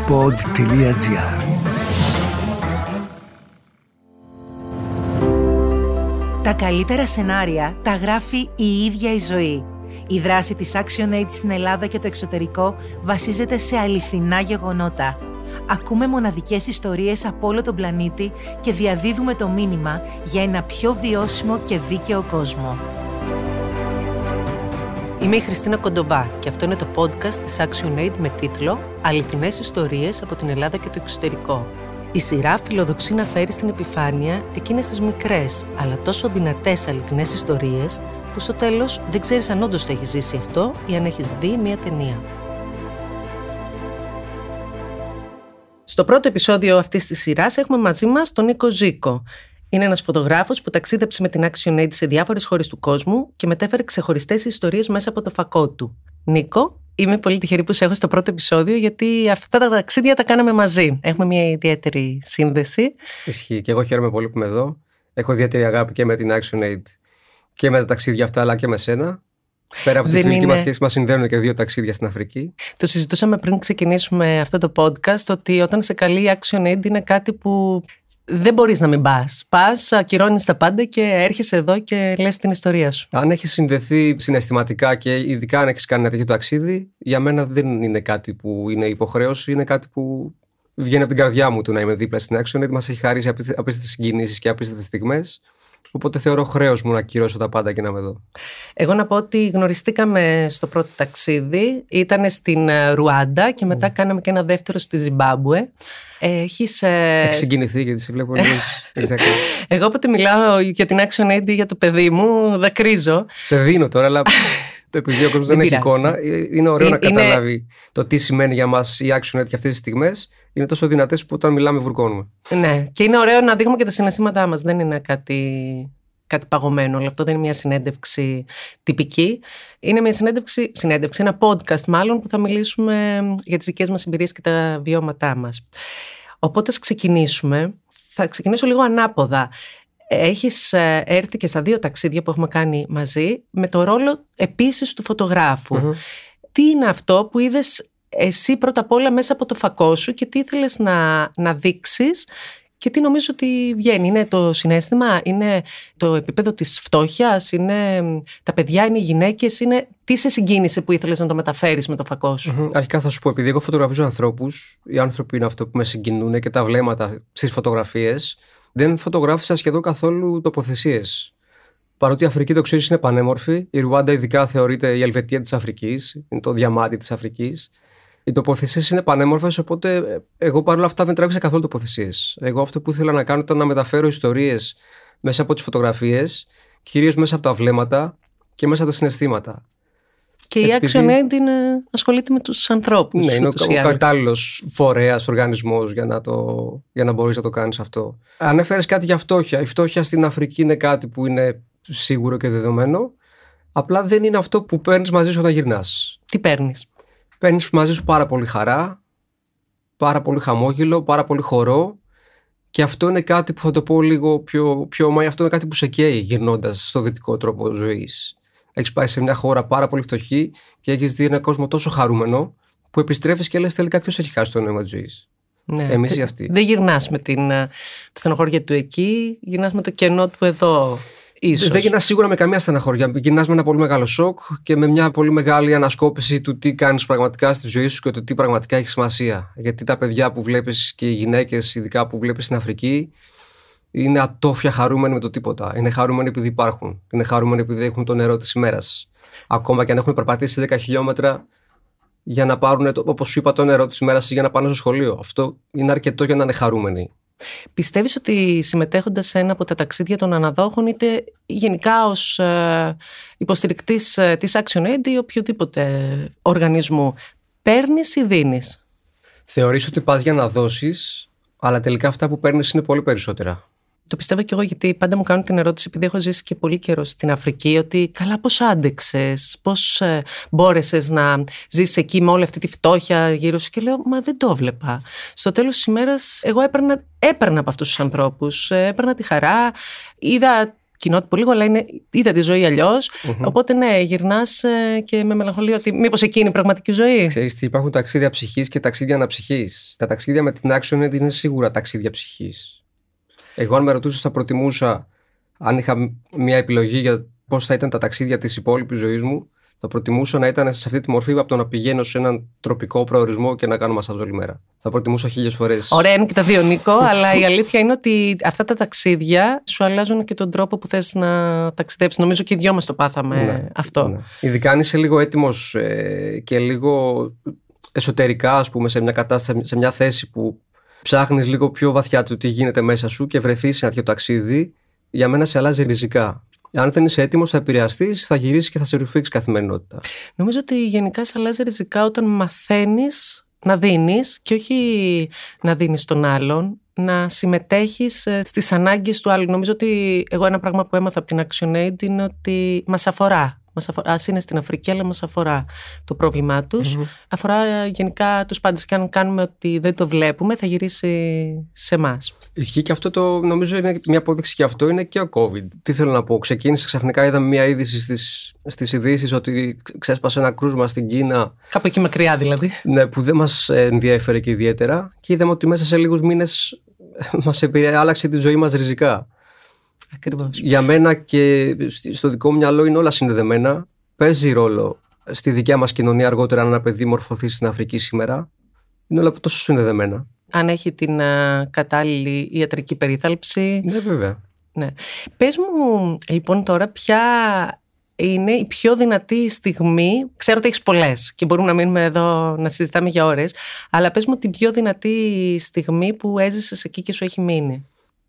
pod.gr. Τα καλύτερα σενάρια τα γράφει η ίδια η ζωή. Η δράση της ActionAid στην Ελλάδα και το εξωτερικό βασίζεται σε αληθινά γεγονότα. Ακούμε μοναδικές ιστορίες από όλο τον πλανήτη και διαδίδουμε το μήνυμα για ένα πιο βιώσιμο και δίκαιο κόσμο. Είμαι η Χριστίνα Κοντοβά και αυτό είναι το podcast της ActionAid με τίτλο «Αληθινές ιστορίες από την Ελλάδα και το εξωτερικό». Η σειρά φιλοδοξεί να φέρει στην επιφάνεια εκείνες τις μικρές, αλλά τόσο δυνατές αληθινές ιστορίες που στο τέλος δεν ξέρεις αν όντως το έχεις ζήσει αυτό ή αν έχεις δει μια ταινία. Στο πρώτο επεισόδιο αυτής της σειράς έχουμε μαζί μας τον Νίκο Ζήκο. Είναι ένας φωτογράφος που ταξίδεψε με την ActionAid σε διάφορες χώρες του κόσμου και μετέφερε ξεχωριστές ιστορίες μέσα από το φακό του. Νίκο, είμαι πολύ τυχερή που σε έχω στο πρώτο επεισόδιο, γιατί αυτά τα ταξίδια τα κάναμε μαζί. Έχουμε μια ιδιαίτερη σύνδεση. Ισχύει. Και εγώ χαίρομαι πολύ που είμαι εδώ. Έχω ιδιαίτερη αγάπη και με την ActionAid και με τα ταξίδια αυτά, αλλά και με σένα. Πέρα από τη φιλική μας σχέση, μας συνδέουν και 2 ταξίδια στην Αφρική. Το συζητούσαμε πριν ξεκινήσουμε αυτό το podcast, ότι όταν σε καλεί η ActionAid είναι κάτι που δεν μπορείς να μην πας. Πας, ακυρώνεις τα πάντα και έρχεσαι εδώ και λες την ιστορία σου. Αν έχεις συνδεθεί συναισθηματικά και ειδικά αν έχεις κάνει ένα τέτοιο ταξίδι, για μένα δεν είναι κάτι που είναι υποχρέωση, είναι κάτι που βγαίνει από την καρδιά μου του να είμαι δίπλα στην ActionAid. Μας έχει χαρίσει απίστευτες συγκινήσεις και απίστευτες στιγμές. Οπότε θεωρώ χρέος μου να ακυρώσω τα πάντα και να είμαι εδώ. Εγώ να πω ότι γνωριστήκαμε στο πρώτο ταξίδι. Ήταν στην Ρουάντα και μετά κάναμε και ένα δεύτερο στη Ζιμπάμπουε. Έχεις συγκινηθεί γιατί σε βλέπω λίγες. Εγώ όποτε μιλάω για την ActionAid ή για το παιδί μου, δακρύζω. Σε δίνω τώρα, αλλά επειδή ο κόσμος δεν έχει εικόνα, είναι ωραίο να καταλάβει το τι σημαίνει για μας η ActionAid και αυτές τις στιγμές. Είναι τόσο δυνατές που όταν μιλάμε βουρκώνουμε. Ναι, και είναι ωραίο να δείχνουμε και τα συναισθήματά μας. Δεν είναι κάτι παγωμένο. Αλλά αυτό δεν είναι μια συνέντευξη τυπική. Είναι μια συνέντευξη, ένα podcast μάλλον, που θα μιλήσουμε για τις δικές μας εμπειρίες και τα βιώματά μας. Οπότε ας ξεκινήσουμε. Θα ξεκινήσω λίγο ανάποδα. Έχεις έρθει και στα 2 ταξίδια που έχουμε κάνει μαζί με το ρόλο επίσης του φωτογράφου. Τι είναι αυτό που είδες εσύ πρώτα απ' όλα μέσα από το φακό σου και τι ήθελες να δείξεις και τι νομίζω ότι βγαίνει? Είναι το συναίσθημα, είναι το επίπεδο της φτώχειας, είναι τα παιδιά, είναι οι γυναίκες, τι σε συγκίνησε που ήθελες να το μεταφέρεις με το φακό σου? Αρχικά θα σου πω, επειδή εγώ φωτογραφίζω ανθρώπους, οι άνθρωποι είναι αυτό που με συγκινούν και τα βλέμματα στις φωτογραφίες, δεν φωτογράφησα σχεδόν καθόλου τοποθεσίες. Παρότι η Αφρική, το ξέρεις, είναι πανέμορφη, η Ρουάντα ειδικά θεωρείται η Ελβετία της Αφρικής, είναι το διαμάντι της Αφρικής. Οι τοποθεσίες είναι πανέμορφες, οπότε εγώ παρόλα αυτά δεν τράβηξα καθόλου τοποθεσίες. Εγώ αυτό που ήθελα να κάνω ήταν να μεταφέρω ιστορίες μέσα από τις φωτογραφίες, κυρίως μέσα από τα βλέμματα και μέσα από τα συναισθήματα. Και η ActionAid ασχολείται με τους ανθρώπους. Ναι, είναι ο κατάλληλος φορέας, οργανισμός για να μπορείς να το κάνεις αυτό. Ανέφερες κάτι για φτώχεια. Η φτώχεια στην Αφρική είναι κάτι που είναι σίγουρο και δεδομένο. Απλά δεν είναι αυτό που παίρνεις μαζί σου όταν γυρνάς. Τι παίρνεις? Παίρνεις μαζί σου πάρα πολύ χαρά, πάρα πολύ χαμόγελο, πάρα πολύ χορό. Και αυτό είναι κάτι που θα το πω λίγο πιο αυτό είναι κάτι που σε καίει γυρνώντας στο δυτικό τρόπο ζωής. Έχεις πάει σε μια χώρα πάρα πολύ φτωχή και έχεις δει έναν κόσμο τόσο χαρούμενο που επιστρέφεις και λες τελικά ποιος έχει χάσει το νόημα της ζωής? Ναι, εμείς ή αυτοί. Δεν γυρνάς με τη στενοχώρια του εκεί, γυρνάς με το κενό του εδώ. Ίσως. Δεν γυρνάς σίγουρα με καμία στεναχώρια. Γυρνάς με ένα πολύ μεγάλο σοκ και με μια πολύ μεγάλη ανασκόπηση του τι κάνεις πραγματικά στη ζωή σου και το τι πραγματικά έχει σημασία. Γιατί τα παιδιά που βλέπεις και οι γυναίκες, ειδικά που βλέπεις στην Αφρική, είναι ατόφια χαρούμενοι με το τίποτα. Είναι χαρούμενοι επειδή υπάρχουν. Είναι χαρούμενοι επειδή έχουν το νερό της ημέρας. Ακόμα και αν έχουν περπατήσει 10 χιλιόμετρα για να πάρουν, όπως σου είπα, το νερό της ημέρας ή για να πάνε στο σχολείο. Αυτό είναι αρκετό για να είναι χαρούμενοι. Πιστεύεις ότι συμμετέχοντας σε ένα από τα ταξίδια των αναδόχων, είτε γενικά ως υποστηρικτής της ActionAid ή οποιοδήποτε οργανισμού, παίρνεις ή δίνεις? Θεωρείς ότι πας για να δώσεις, αλλά τελικά αυτά που παίρνεις είναι πολύ περισσότερα. Το πιστεύω κι εγώ, γιατί πάντα μου κάνουν την ερώτηση, επειδή έχω ζήσει και πολύ καιρό στην Αφρική, ότι καλά, πώς άντεξες, πώς μπόρεσες να ζήσεις εκεί με όλη αυτή τη φτώχεια γύρω σου? Και λέω, μα δεν το βλέπα. Στο τέλος της ημέρας, εγώ έπαιρνα από αυτούς τους ανθρώπους, έπαιρνα τη χαρά, είδα κοινότυπο λίγο, αλλά είναι είδα τη ζωή αλλιώς. Οπότε ναι, γυρνάς και με μελαγχολία ότι μήπως εκείνη η πραγματική ζωή. Ξέρεις τι, υπάρχουν ταξίδια ψυχής και ταξίδια αναψυχής. Τα ταξίδια με την ActionAid είναι σίγουρα ταξίδια ψυχής. Εγώ, αν με ρωτούσες, θα προτιμούσα, αν είχα μια επιλογή για πώς θα ήταν τα ταξίδια της υπόλοιπης ζωής μου, θα προτιμούσα να ήταν σε αυτή τη μορφή από το να πηγαίνω σε έναν τροπικό προορισμό και να κάνω μασάζ όλη μέρα. Θα προτιμούσα 1000 φορές. Ωραία, είναι και τα δύο, Νίκο, αλλά η αλήθεια είναι ότι αυτά τα ταξίδια σου αλλάζουν και τον τρόπο που θες να ταξιδέψεις. Νομίζω και οι δυο μας το πάθαμε αυτό. Ναι. Ειδικά αν είσαι λίγο έτοιμος και λίγο εσωτερικά, ας πούμε, σε μια κατάσταση, σε μια θέση που ψάχνεις λίγο πιο βαθιά το τι γίνεται μέσα σου και βρεθείς σε ένα τέτοιο ταξίδι, για μένα σε αλλάζει ριζικά. Αν δεν είσαι έτοιμος, θα επηρεαστείς, θα γυρίσεις και θα σε ρουφήξει καθημερινότητα. Νομίζω ότι γενικά σε αλλάζει ριζικά όταν μαθαίνεις να δίνεις και όχι να δίνεις τον άλλον, να συμμετέχεις στις ανάγκες του άλλου. Νομίζω ότι εγώ ένα πράγμα που έμαθα από την ActionAid είναι ότι μας αφορά. Ας είναι στην Αφρική, αλλά μας αφορά το πρόβλημά τους. Αφορά γενικά τους πάντες και αν κάνουμε ότι δεν το βλέπουμε, θα γυρίσει σε εμάς. Ισχύει και αυτό νομίζω είναι μια απόδειξη και αυτό είναι και ο COVID. Τι θέλω να πω, ξεκίνησε ξαφνικά, είδαμε μια είδηση στις ειδήσεις ότι ξέσπασε ένα κρούσμα στην Κίνα. Κάπου εκεί μακριά δηλαδή. Ναι, που δεν μας ενδιέφερε και ιδιαίτερα και είδαμε ότι μέσα σε λίγους μήνες μας άλλαξε τη ζωή μας ριζικά. Ακριβώς. Για μένα και στο δικό μου μυαλό είναι όλα συνδεδεμένα. Παίζει ρόλο στη δικιά μας κοινωνία αργότερα αν ένα παιδί μορφωθεί στην Αφρική σήμερα. Είναι όλα τόσο συνδεδεμένα. Αν έχει την κατάλληλη ιατρική περίθαλψη. Ναι, βέβαια. Ναι. Πες μου λοιπόν τώρα ποια είναι η πιο δυνατή στιγμή. Ξέρω ότι έχεις πολλές και μπορούμε να μείνουμε εδώ να συζητάμε για ώρες. Αλλά πες μου την πιο δυνατή στιγμή που έζησες εκεί και σου έχει μείνει.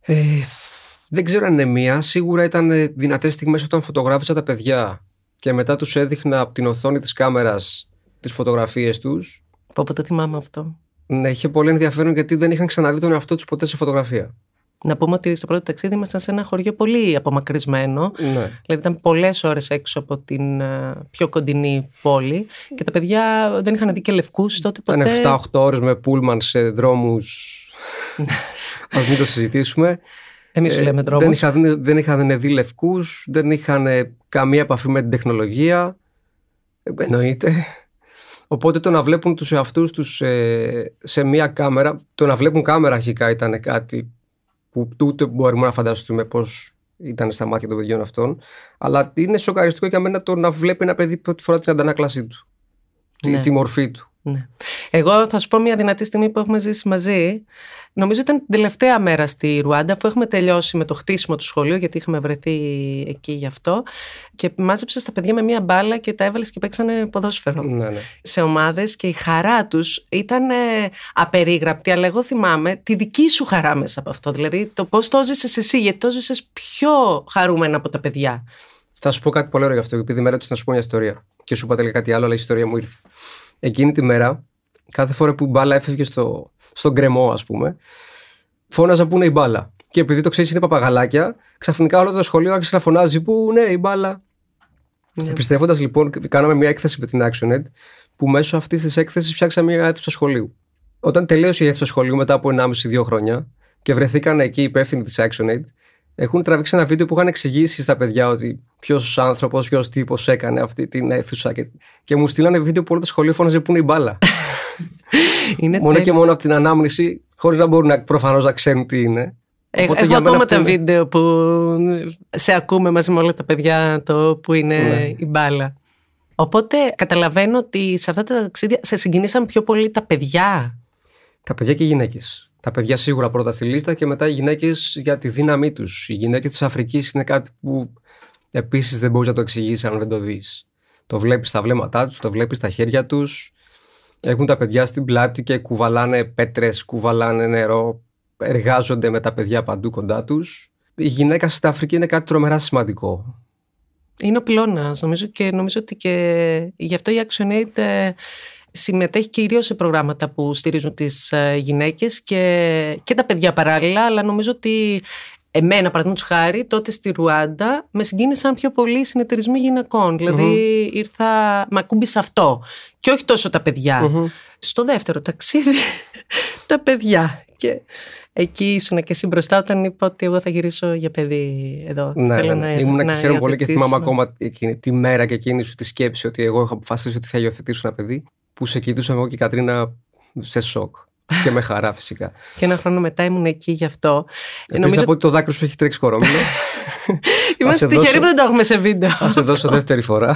Δεν ξέρω αν είναι μία. Σίγουρα ήταν δυνατές στιγμές όταν φωτογράφησα τα παιδιά και μετά τους έδειχνα από την οθόνη της κάμερας τις φωτογραφίες τους. Πω το θυμάμαι αυτό. Ναι, είχε πολύ ενδιαφέρον γιατί δεν είχαν ξαναδεί τον εαυτό τους ποτέ σε φωτογραφία. Να πούμε ότι στο πρώτο ταξίδι ήμασταν σε ένα χωριό πολύ απομακρυσμένο. Ναι. Δηλαδή ήταν πολλές ώρες έξω από την πιο κοντινή πόλη και τα παιδιά δεν είχαν δει και λευκούς τότε ποτέ. Ήταν 7-8 ώρες με πούλμαν σε δρόμους. Ας μην το συζητήσουμε. Εμείς σου λέμε δρόμους. Δεν είχαν δει λευκούς, δεν είχαν καμία επαφή με την τεχνολογία. Εννοείται. Οπότε το να βλέπουν τους εαυτούς τους σε μία κάμερα, το να βλέπουν κάμερα αρχικά ήταν κάτι που ούτε μπορούμε να φανταστούμε πώς ήταν στα μάτια των παιδιών αυτών. Αλλά είναι σοκαριστικό για μένα το να βλέπει ένα παιδί πρώτη φορά την αντανάκλασή του, τη μορφή του. Ναι. Εγώ θα σου πω μια δυνατή στιγμή που έχουμε ζήσει μαζί. Νομίζω ήταν την τελευταία μέρα στη Ρουάντα, αφού έχουμε τελειώσει με το χτίσιμο του σχολείου, γιατί είχαμε βρεθεί εκεί γι' αυτό. Και μάζεψες τα παιδιά με μια μπάλα και τα έβαλες και παίξανε ποδόσφαιρο. Ναι. Σε ομάδες και η χαρά τους ήταν απερίγραπτη, αλλά εγώ θυμάμαι τη δική σου χαρά μέσα από αυτό. Δηλαδή το πώς το ζήσες εσύ, γιατί το ζήσες πιο χαρούμενα από τα παιδιά. Θα σου πω κάτι πολύ ωραίο γι' αυτό, επειδή με ρώτησες να σου πω μια ιστορία. Και σου είπα τελικά κάτι άλλο, αλλά η ιστορία μου ήρθε. Εκείνη τη μέρα, κάθε φορά που η μπάλα έφευγε στον κρεμό, ας πούμε, φώναζα πού είναι η μπάλα. Και επειδή το ξέρεις είναι παπαγαλάκια, ξαφνικά όλο το σχολείο άρχισε να φωνάζει πού είναι η μπάλα. Επιστρέφοντας λοιπόν, κάναμε μια έκθεση με την ActionAid, που μέσω αυτής της έκθεσης φτιάξαμε μια αίθουσα σχολείου. Όταν τελείωσε η αίθουσα σχολείου μετά από 1,5-2 χρόνια και βρεθήκαν εκεί οι υπεύθυνοι της ActionAid, έχουν τραβήξει ένα βίντεο που είχαν εξηγήσει στα παιδιά ότι ποιος άνθρωπος, ποιος τύπος έκανε αυτή την αίθουσα. Και μου στείλανε βίντεο που όλο το σχολείο φώναζε πού είναι η μπάλα. Μόνο και μόνο από την ανάμνηση, χωρίς να μπορούν προφανώς να ξέρουν τι είναι. Έχω ακόμα τα βίντεο που σε ακούμε μαζί με όλα τα παιδιά το που είναι η μπάλα. Οπότε καταλαβαίνω ότι σε αυτά τα ταξίδια σε συγκινήσαν πιο πολύ τα παιδιά. Τα παιδιά και οι γυναίκες. Τα παιδιά σίγουρα πρώτα στη λίστα και μετά οι γυναίκες για τη δύναμή τους. Οι γυναίκες της Αφρικής είναι κάτι που επίσης δεν μπορείς να το εξηγήσεις αν δεν το δεις. Το βλέπεις στα βλέμματά τους, το βλέπεις στα χέρια τους. Έχουν τα παιδιά στην πλάτη και κουβαλάνε πέτρες, κουβαλάνε νερό. Εργάζονται με τα παιδιά παντού κοντά τους. Η γυναίκα στην Αφρική είναι κάτι τρομερά σημαντικό. Είναι ο πυλώνας. Νομίζω ότι και γι' αυτό η ActionAid συμμετέχει κυρίως σε προγράμματα που στηρίζουν τις γυναίκες και τα παιδιά παράλληλα, αλλά νομίζω ότι εμένα, παραδείγματος χάρη, τότε στη Ρουάντα με συγκίνησαν πιο πολλοί συνεταιρισμοί γυναικών. Δηλαδή μ' ακούμπησε αυτό και όχι τόσο τα παιδιά. Στο δεύτερο ταξίδι, τα παιδιά. Και εκεί ήσουν και εσύ μπροστά όταν είπα ότι εγώ θα γυρίσω για παιδί εδώ. Ναι, ήμουν και χαίρομαι πολύ και θυμάμαι ακόμα τη μέρα και εκείνη σου τη σκέψη ότι εγώ είχα αποφασίσει ότι θα υιοθετήσω ένα παιδί, που σε κοιτούσαμε εγώ και η Κατρίνα σε σοκ. Και με χαρά φυσικά. Και ένα χρόνο μετά ήμουν εκεί γι' αυτό. Νομίζω να πω ότι το δάκρυ σου έχει τρέξει κορόμιλο. Είμαστε τυχεροί που δεν το έχουμε σε βίντεο. Θα σε δώσω δεύτερη φορά.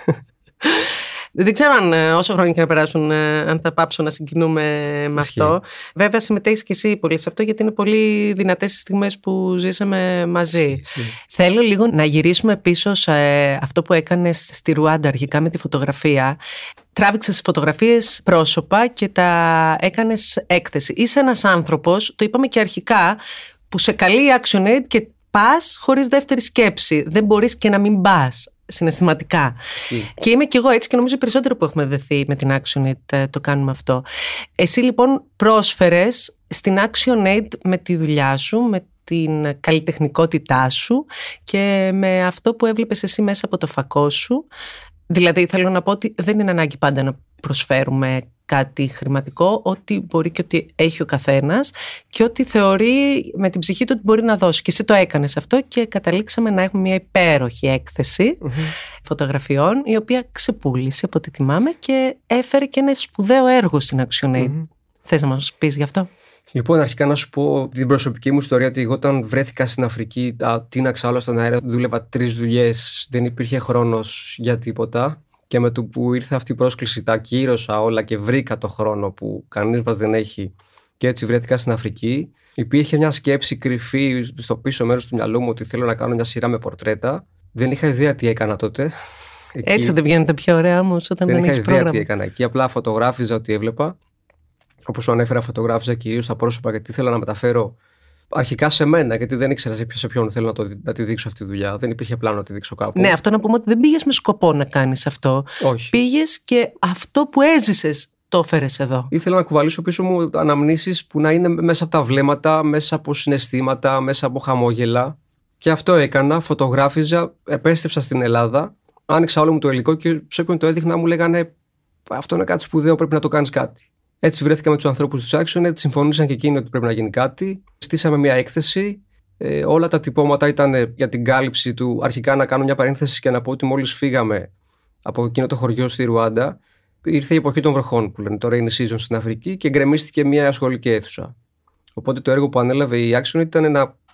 Δεν ξέρω αν όσο χρόνια και να περάσουν, αν θα πάψω να συγκινούμε με αυτό. Βέβαια, συμμετέχεις και εσύ πολύ σε αυτό, γιατί είναι πολύ δυνατές οι στιγμές που ζήσαμε μαζί. Θέλω λίγο να γυρίσουμε πίσω σε αυτό που έκανες στη Ρουάντα αρχικά με τη φωτογραφία. Τράβηξες φωτογραφίες πρόσωπα και τα έκανες έκθεση. Είσαι ένας άνθρωπος, το είπαμε και αρχικά, που σε καλεί η ActionAid και πας χωρίς δεύτερη σκέψη. Δεν μπορείς και να μην πας. Συναισθηματικά. Και είμαι κι εγώ έτσι και νομίζω περισσότερο που έχουμε δεθεί με την ActionAid το κάνουμε αυτό. Εσύ λοιπόν πρόσφερες στην ActionAid με τη δουλειά σου, με την καλλιτεχνικότητά σου και με αυτό που έβλεπες εσύ μέσα από το φακό σου. Δηλαδή θέλω να πω ότι δεν είναι ανάγκη πάντα να προσφέρουμε κάτι χρηματικό, ότι μπορεί και ότι έχει ο καθένας και ότι θεωρεί με την ψυχή του ότι μπορεί να δώσει. Και εσύ το έκανες αυτό και καταλήξαμε να έχουμε μια υπέροχη έκθεση φωτογραφιών, η οποία ξεπούλησε από ό,τι θυμάμαι και έφερε και ένα σπουδαίο έργο στην ActionAid. Θες να μας πεις γι' αυτό? Λοιπόν, αρχικά να σου πω την προσωπική μου ιστορία, ότι εγώ όταν βρέθηκα στην Αφρική, τίναξα όλα στον αέρα, δούλευα 3 δουλειές, δεν υπήρχε χρόνος για τίποτα. Και με το που ήρθε αυτή η πρόσκληση, τα ακύρωσα όλα και βρήκα το χρόνο που κανείς μας δεν έχει. Και έτσι βρέθηκα στην Αφρική. Υπήρχε μια σκέψη κρυφή στο πίσω μέρος του μυαλού μου ότι θέλω να κάνω μια σειρά με πορτρέτα. Δεν είχα ιδέα τι έκανα τότε. Εκεί, έτσι δεν βγαίνετε πιο ωραία όμως όταν δεν έχεις πρόγραμμα? Δεν είχα ιδέα τι έκανα εκεί. Απλά φωτογράφιζα ό,τι έβλεπα. Όπως σου ανέφερα, φωτογράφιζα κυρίως τα πρόσωπα, γιατί ήθελα να μεταφέρω αρχικά σε μένα, γιατί δεν ήξερα σε ποιον θέλω να τη δείξω αυτή τη δουλειά. Δεν υπήρχε πλάνο να τη δείξω κάπου. Ναι, αυτό να πούμε ότι δεν πήγες με σκοπό να κάνεις αυτό. Όχι. Πήγες και αυτό που έζησες το έφερες εδώ. Ήθελα να κουβαλήσω πίσω μου αναμνήσεις που να είναι μέσα από τα βλέμματα, μέσα από συναισθήματα, μέσα από χαμόγελα. Και αυτό έκανα. Φωτογράφιζα, επέστρεψα στην Ελλάδα, άνοιξα όλο μου το υλικό και σε όποιον το έδειχνα μου λέγανε αυτό είναι κάτι σπουδαίο, πρέπει να το κάνεις κάτι. Έτσι βρέθηκα με τους ανθρώπους του ActionAid, συμφωνήσαν και εκείνοι ότι πρέπει να γίνει κάτι. Στήσαμε μια έκθεση. Όλα τα τυπώματα ήταν για την κάλυψη του. Αρχικά να κάνω μια παρένθεση και να πω ότι μόλις φύγαμε από εκείνο το χωριό στη Ρουάντα, ήρθε η εποχή των βροχών που λένε το rainy season στην Αφρική και γκρεμίστηκε μια σχολική αίθουσα. Οπότε το έργο που ανέλαβε η ActionAid ήταν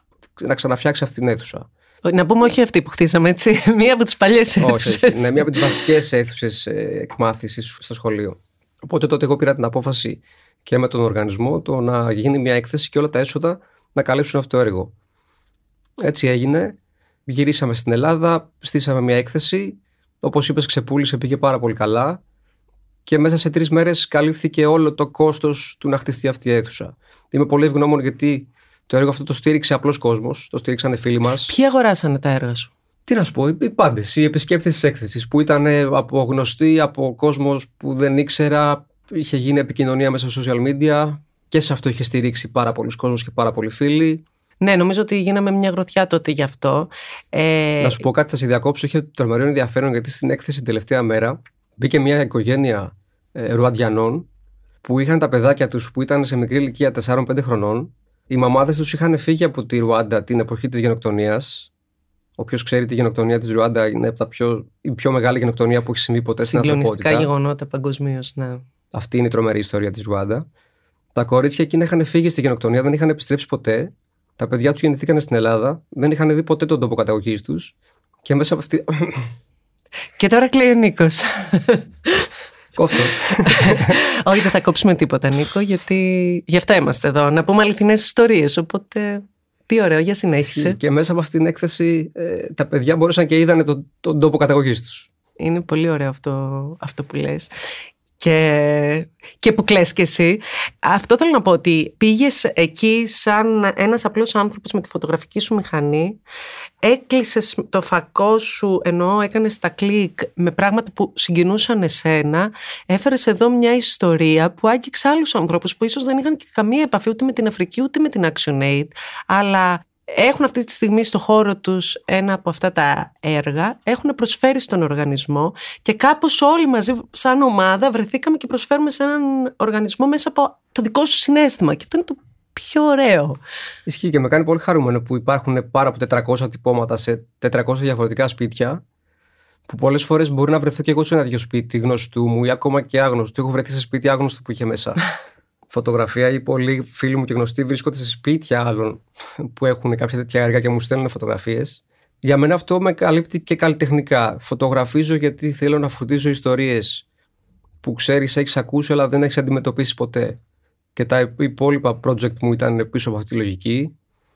να ξαναφτιάξει αυτή την αίθουσα. Να πούμε όχι αυτή που χτίσαμε, έτσι. Μία από τις παλιές αίθουσες. Όχι, ναι, μία από τις βασικές αίθουσες εκμάθησης στο σχολείο. Οπότε τότε εγώ πήρα την απόφαση και με τον οργανισμό το να γίνει μια έκθεση και όλα τα έσοδα να καλύψουν αυτό το έργο. Έτσι έγινε. Γυρίσαμε στην Ελλάδα, στήσαμε μια έκθεση. Όπως είπες, ξεπούλησε, πήγε πάρα πολύ καλά. Και μέσα σε 3 μέρες καλύφθηκε όλο το κόστος του να χτιστεί αυτή η αίθουσα. Είμαι πολύ ευγνώμων γιατί το έργο αυτό το στήριξε απλός κόσμος, το στήριξαν φίλοι μας. Ποιοι αγοράσανε τα έργα σου? Τι να σου πω, οι πάντες, οι επισκέπτες της έκθεσης που ήταν από γνωστοί, από κόσμος που δεν ήξερα, είχε γίνει επικοινωνία μέσα στο social media και σε αυτό είχε στηρίξει πάρα πολλοί κόσμος και πάρα πολλοί φίλοι. Ναι, νομίζω ότι γίναμε μια γροθιά τότε γι' αυτό. Να σου πω κάτι, θα σε διακόψω, είχε τρομερό ενδιαφέρον γιατί στην έκθεση την τελευταία μέρα μπήκε μια οικογένεια Ρουαντιανών που είχαν τα παιδάκια τους που ήταν σε μικρή ηλικία 4-5 χρονών. Οι μαμάδες τους είχαν φύγει από τη Ρουάντα την εποχή της γενοκτονίας. Όποιος ξέρει τη γενοκτονία της Ρουάντα είναι από η πιο μεγάλη γενοκτονία που έχει συμβεί ποτέ στην ανθρωπότητα. Συγκλονιστικά γεγονότα παγκοσμίως, ναι. Αυτή είναι η τρομερή ιστορία της Ρουάντα. Τα κορίτσια εκείνα είχαν φύγει στη γενοκτονία, δεν είχαν επιστρέψει ποτέ. Τα παιδιά τους γεννηθήκαν στην Ελλάδα, δεν είχαν δει ποτέ τον τόπο καταγωγής τους. Και μέσα από αυτή. Και τώρα κλαίει ο Νίκος. Κόφτω. Όχι, δεν θα κόψουμε τίποτα, Νίκο, γιατί γι' αυτό είμαστε εδώ. Να πούμε αληθινές ιστορίες. Οπότε. Τι ωραίο, για συνέχισε. Και μέσα από αυτή την έκθεση τα παιδιά μπόρεσαν και είδανε τον τόπο καταγωγής τους. Είναι πολύ ωραίο αυτό που λες. Και που κλαις κι εσύ. Αυτό θέλω να πω, ότι πήγες εκεί σαν ένας απλός άνθρωπος με τη φωτογραφική σου μηχανή, έκλεισες το φακό σου, ενώ έκανες τα κλικ με πράγματα που συγκινούσαν εσένα, έφερες εδώ μια ιστορία που άγγιξε άλλους ανθρώπους που ίσως δεν είχαν και καμία επαφή ούτε με την Αφρική ούτε με την ActionAid, αλλά έχουν αυτή τη στιγμή στο χώρο τους ένα από αυτά τα έργα, έχουν προσφέρει στον οργανισμό και κάπως όλοι μαζί σαν ομάδα βρεθήκαμε και προσφέρουμε σε έναν οργανισμό μέσα από το δικό σου συναίσθημα. Και αυτό είναι το πιο ωραίο. Ισχύει και με κάνει πολύ χαρούμενο που υπάρχουν πάνω από 400 τυπώματα σε 400 διαφορετικά σπίτια. Που πολλές φορές μπορεί να βρεθώ και εγώ σε ένα τέτοιο σπίτι γνωστού μου ή ακόμα και άγνωστου. Έχω βρεθεί σε σπίτι άγνωστου που είχε μέσα φωτογραφία, ή πολλοί φίλοι μου και γνωστοί βρίσκονται σε σπίτια άλλων που έχουν κάποια τέτοια έργα και μου στέλνουν φωτογραφίες. Για μένα αυτό με καλύπτει και καλλιτεχνικά. Φωτογραφίζω γιατί θέλω να φωτίζω ιστορίες που ξέρεις, έχεις ακούσει, αλλά δεν έχεις αντιμετωπίσει ποτέ. Και τα υπόλοιπα project μου ήταν πίσω από αυτή τη λογική.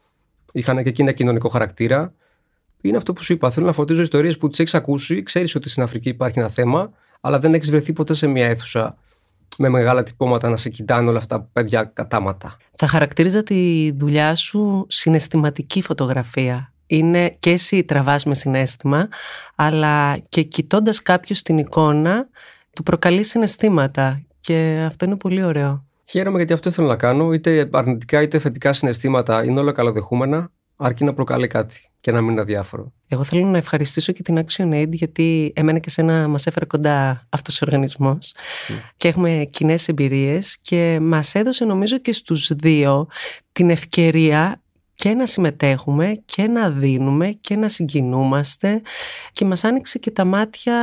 Είχαν και εκείνα κοινωνικό χαρακτήρα. Είναι αυτό που σου είπα. Θέλω να φωτίζω ιστορίες που τις έχεις ακούσει, ξέρεις ότι στην Αφρική υπάρχει ένα θέμα, αλλά δεν έχεις βρεθεί ποτέ σε μια αίθουσα με μεγάλα τυπώματα να σε κοιτάνε όλα αυτά παιδιά κατάματα. Θα χαρακτήριζα τη δουλειά σου συναισθηματική φωτογραφία. Είναι και εσύ τραβάς με συναίσθημα, αλλά και κοιτώντας κάποιους την εικόνα, του προκαλεί συναισθήματα. Και αυτό είναι πολύ ωραίο. Χαίρομαι γιατί αυτό θέλω να κάνω. Είτε αρνητικά είτε θετικά συναισθήματα είναι όλα καλοδεχούμενα, αρκεί να προκαλεί κάτι και να μην είναι αδιάφορο. Εγώ θέλω να ευχαριστήσω και την ActionAid, γιατί εμένα και σένα μας έφερε κοντά αυτός ο οργανισμός και έχουμε κοινές εμπειρίες και μας έδωσε νομίζω και στους δύο την ευκαιρία και να συμμετέχουμε και να δίνουμε και να συγκινούμαστε, και μας άνοιξε και τα μάτια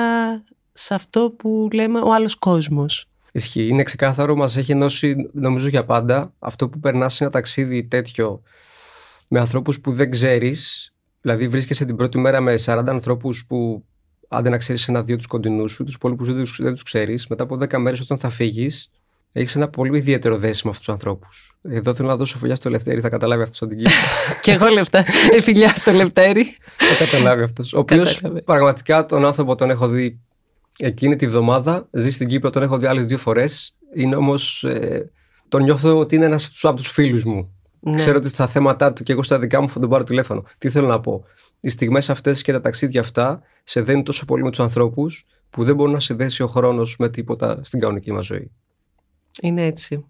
σε αυτό που λέμε ο άλλος κόσμος. Ισχύει, είναι ξεκάθαρο, μας έχει ενώσει νομίζω για πάντα. Αυτό που περνάς σε ένα ταξίδι τέτοιο με ανθρώπους που δεν ξέρεις, δηλαδή βρίσκεσαι την πρώτη μέρα με 40 ανθρώπους που άντε να ξέρεις ένα-δύο τους κοντινούς σου, τους υπόλοιπους δεν τους ξέρεις. Μετά από 10 μέρες όταν θα φύγεις, έχεις ένα πολύ ιδιαίτερο δέσιμο με αυτούς τους ανθρώπους. Εδώ θέλω να δώσω φιλιά στο Λευτέρη, θα καταλάβει αυτός την κύριο. Και εγώ φιλιά στο Λευτέρη. Θα καταλάβει αυτός. Ο οποίος πραγματικά τον άνθρωπο τον έχω δει εκείνη τη βδομάδα, ζει στην Κύπρο, τον έχω δει άλλες 2 φορές. Είναι όμως, τον νιώθω ότι είναι ένας από τους φίλους μου. Ναι. Ξέρω ότι στα θέματα του και εγώ στα δικά μου θα τον πάρω τηλέφωνο. Τι θέλω να πω. Οι στιγμές αυτές και τα ταξίδια αυτά σε δένουν τόσο πολύ με τους ανθρώπους που δεν μπορεί να σε δέσει ο χρόνος με τίποτα στην κανονική μας ζωή. Είναι έτσι.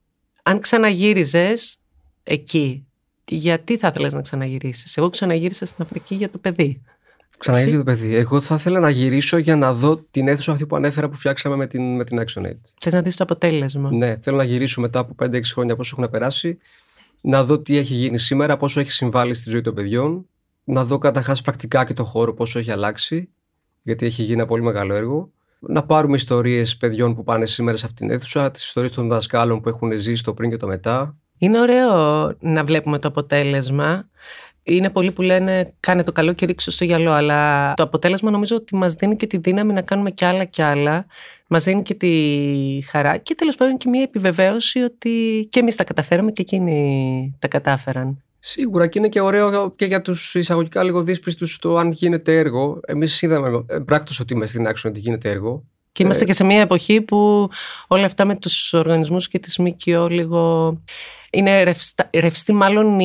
Αν ξαναγύριζες εκεί, γιατί θα ήθελες να ξαναγυρίσεις? Εγώ ξαναγύρισα στην Αφρική για το παιδί. Ξαναγύρισα για το παιδί. Εγώ θα ήθελα να γυρίσω για να δω την αίθουσα αυτή που ανέφερα που φτιάξαμε με την ActionAid. Θες να δεις το αποτέλεσμα? Ναι, θέλω να γυρίσω μετά από 5-6 χρόνια πόσο έχουν περάσει. Να δω τι έχει γίνει σήμερα, πόσο έχει συμβάλει στη ζωή των παιδιών. Να δω καταρχάς πρακτικά και το χώρο πόσο έχει αλλάξει, γιατί έχει γίνει ένα πολύ μεγάλο έργο. Να πάρουμε ιστορίες παιδιών που πάνε σήμερα σε αυτήν την αίθουσα, τις ιστορίες των δασκάλων που έχουν ζήσει το πριν και το μετά. Είναι ωραίο να βλέπουμε το αποτέλεσμα. Είναι πολλοί που λένε κάνε το καλό και ρίξω στο γυαλό, αλλά το αποτέλεσμα νομίζω ότι μας δίνει και τη δύναμη να κάνουμε κι άλλα κι άλλα. Μας δίνει και τη χαρά και τέλος πάντων και μια επιβεβαίωση ότι και εμείς τα καταφέραμε και εκείνοι τα κατάφεραν. Σίγουρα, και είναι και ωραίο και για τους εισαγωγικά λίγο δύσπιστους το αν γίνεται έργο. Εμείς είδαμε πράκτως ότι είμαστε στην Action ότι γίνεται έργο. Και είμαστε και σε μια εποχή που όλα αυτά με τους οργανισμούς και τις ΜΚΟ λίγο είναι ρευστή μάλλον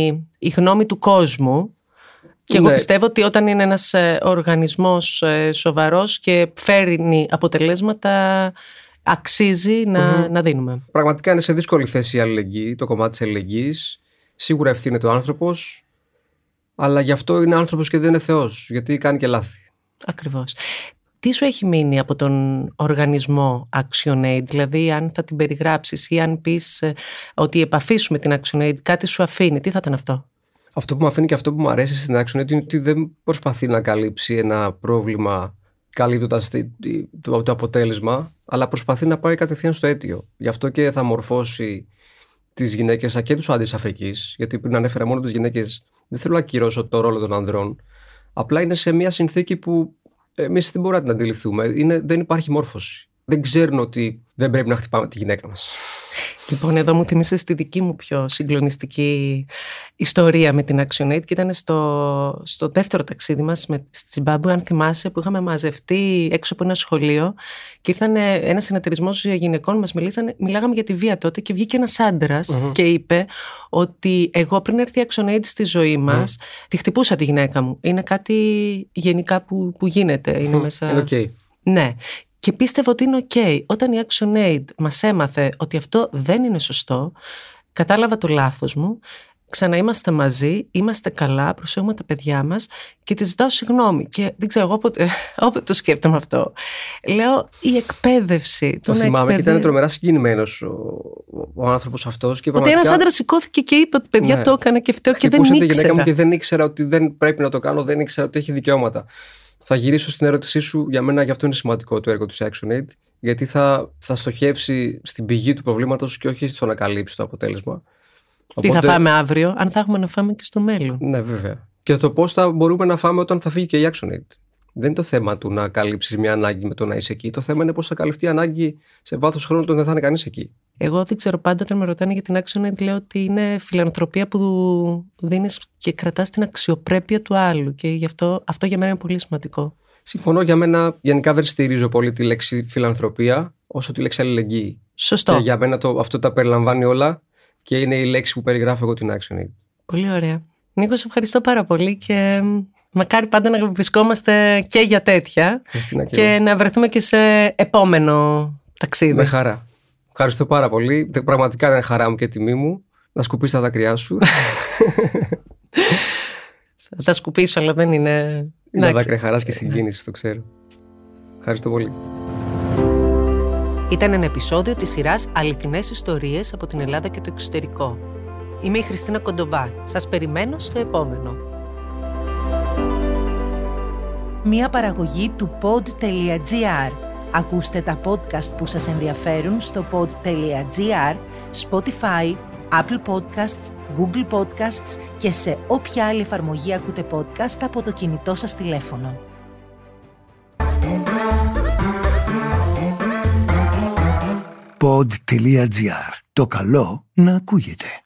η γνώμη του κόσμου. Και εγώ πιστεύω ότι όταν είναι ένας οργανισμός σοβαρός και φέρνει αποτελέσματα, αξίζει να δίνουμε. Πραγματικά είναι σε δύσκολη θέση η αλληλεγγύη, το κομμάτι της αλληλεγγύης. Σίγουρα ευθύνεται ο άνθρωπος, αλλά γι' αυτό είναι άνθρωπος και δεν είναι Θεός, γιατί κάνει και λάθη. Ακριβώς. Τι σου έχει μείνει από τον οργανισμό ActionAid, δηλαδή αν θα την περιγράψεις ή αν πεις ότι η επαφή σου με την ActionAid κάτι σου αφήνει, τι θα ήταν αυτό? Αυτό που μου αφήνει και αυτό που μου αρέσει στην ActionAid είναι ότι δεν προσπαθεί να καλύψει ένα πρόβλημα καλύπτοντας το αποτέλεσμα, αλλά προσπαθεί να πάει κατευθείαν στο αίτιο. Γι' αυτό και θα μορφώσει τις γυναίκες και τους άντρες Αφρικής, γιατί πριν ανέφερα μόνο τις γυναίκες, δεν θέλω να ακυρώσω το ρόλο των ανδρών. Απλά είναι σε μια συνθήκη που εμείς δεν μπορούμε να την αντιληφθούμε. Δεν υπάρχει μόρφωση. Δεν ξέρουν ότι δεν πρέπει να χτυπάμε τη γυναίκα μας. Λοιπόν, εδώ μου θυμίσες τη δική μου πιο συγκλονιστική ιστορία με την ActionAid και ήταν στο δεύτερο ταξίδι μας στη Ζιμπάμπουε, αν θυμάσαι, που είχαμε μαζευτεί έξω από ένα σχολείο και ήρθαν ένας συνεταιρισμός γυναικών, μας μιλάγαμε για τη βία τότε και βγήκε ένας άντρας και είπε ότι εγώ πριν έρθει η ActionAid στη ζωή μας, τη χτυπούσα τη γυναίκα μου. Είναι κάτι γενικά που γίνεται. Είναι μέσα... Είναι okay. Ναι. Και πίστευα ότι είναι ok. Όταν η ActionAid μας έμαθε ότι αυτό δεν είναι σωστό, κατάλαβα το λάθος μου, ξαναείμαστε μαζί, είμαστε καλά, προσέχουμε τα παιδιά μας και τη ζητάω συγγνώμη. Και δεν ξέρω, εγώ όποτε το σκέφτομαι αυτό, λέω η εκπαίδευση. Το θυμάμαι και ήταν τρομερά συγκινημένος ο άνθρωπος αυτός. Και ότι ένας άντρας σηκώθηκε και είπε ότι παιδιά το έκανα και φταίω και δεν ήξερα. Χτυπούσε τη γυναίκα μου και δεν ήξερα ότι δεν πρέπει να το κάνω, δεν ήξερα ότι έχει δικαιώματα. Θα γυρίσω στην ερώτησή σου. Για μένα γι' αυτό είναι σημαντικό το έργο του ActionAid, γιατί θα στοχεύσει στην πηγή του προβλήματος και όχι στο να καλύψει το αποτέλεσμα. Τι θα φάμε αύριο, αν θα έχουμε να φάμε και στο μέλλον. Ναι, βέβαια. Και το πώς θα μπορούμε να φάμε όταν θα φύγει και η ActionAid. Δεν είναι το θέμα του να καλύψει μια ανάγκη με το να είσαι εκεί. Το θέμα είναι πώς θα καλυφθεί η ανάγκη σε βάθος χρόνου όταν δεν θα είναι κανείς εκεί. Εγώ δεν ξέρω, πάντα όταν με ρωτάνε για την ActionAid, λέω ότι είναι φιλανθρωπία που δίνεις και κρατάς την αξιοπρέπεια του άλλου. Και γι' αυτό για μένα είναι πολύ σημαντικό. Συμφωνώ, για μένα γενικά δεν στηρίζω πολύ τη λέξη φιλανθρωπία όσο τη λέξη αλληλεγγύη. Σωστό. Και για μένα αυτό τα περιλαμβάνει όλα και είναι η λέξη που περιγράφω εγώ την ActionAid. Πολύ ωραία. Νίκο, σε ευχαριστώ πάρα πολύ και μακάρι πάντα να βρισκόμαστε και για τέτοια και να βρεθούμε και σε επόμενο ταξίδι. Με χαρά. Ευχαριστώ πάρα πολύ. Πραγματικά είναι χαρά μου και τιμή μου να σκουπίσεις τα δάκρυά σου. Θα τα σκουπίσω, αλλά δεν είναι... Είναι δάκρυα χαράς και συγκίνησης, το ξέρω. Ευχαριστώ πολύ. Ήταν ένα επεισόδιο της σειράς Αληθινές ιστορίες από την Ελλάδα και το εξωτερικό. Είμαι η Χριστίνα Κοντοβά. Σας περιμένω στο επόμενο. Μια παραγωγή του pod.gr. Ακούστε τα podcast που σας ενδιαφέρουν στο pod.gr, Spotify, Apple Podcasts, Google Podcasts και σε όποια άλλη εφαρμογή ακούτε podcast από το κινητό σας τηλέφωνο. Pod.gr. Το καλό να ακούγεται.